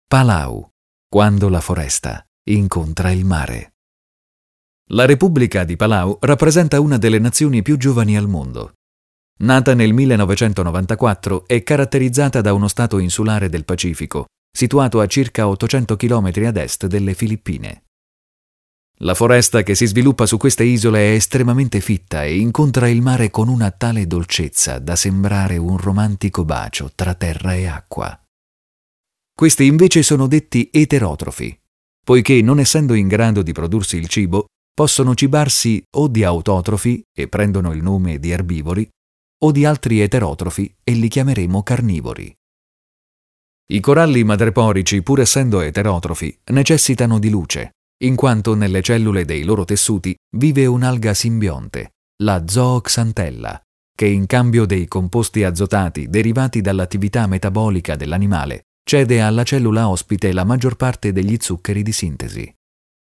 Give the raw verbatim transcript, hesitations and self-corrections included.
Palau, quando la foresta incontra il mare. La Repubblica di Palau rappresenta una delle nazioni più giovani al mondo. Nata nel millenovecentonovantaquattro, è caratterizzata da uno stato insulare del Pacifico, situato a circa ottocento chilometri ad est delle Filippine. La foresta che si sviluppa su queste isole è estremamente fitta e incontra il mare con una tale dolcezza da sembrare un romantico bacio tra terra e acqua. Questi invece sono detti eterotrofi, poiché non essendo in grado di prodursi il cibo, possono cibarsi o di autotrofi e prendono il nome di erbivori, o di altri eterotrofi e li chiameremo carnivori. I coralli madreporici, pur essendo eterotrofi, necessitano di luce, in quanto nelle cellule dei loro tessuti vive un'alga simbionte, la zooxantella, che in cambio dei composti azotati derivati dall'attività metabolica dell'animale cede alla cellula ospite la maggior parte degli zuccheri di sintesi.